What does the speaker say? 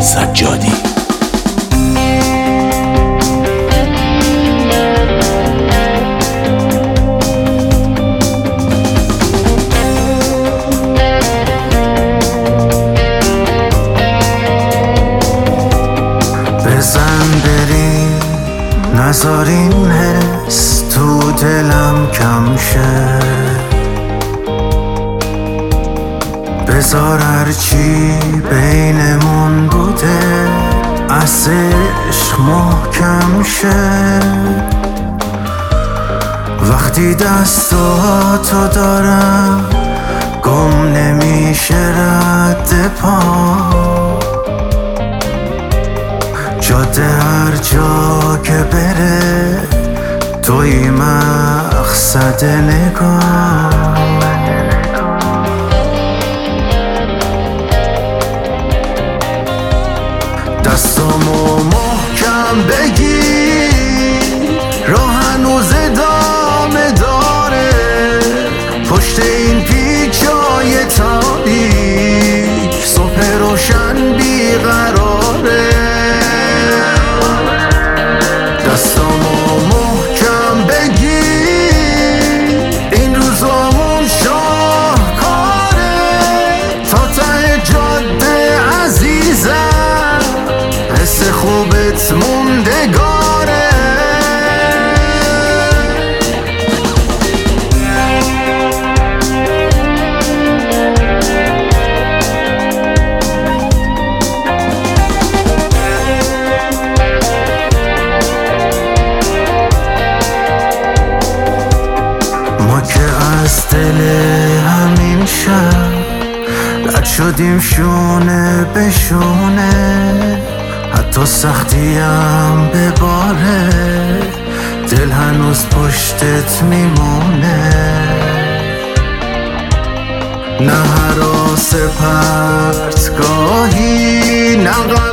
سجادی. بزن بریم نذار این حس تو دلم کم شه، بذار هرچی بینمون بوده از عشق محکم شه. وقتی دستاتو دارم گم نمیشه رد پا، جاده هر جا که بره توی مقصد نگاه. دستامو محکم بگیر، راه هنوز ادامه داره، پشت این پیچای تاریک صبح روشن بیقراره. دستامو محکم بگیر، این روزامون شاهکاره، تا ته جاده عزیزم حس خوبت موندگاره. ما که از دل همین شب رد شدیم شونه به شونه، حتی سختیم بباره دل هنوز پشتت میمونه. نه هراس پرتگاهی نه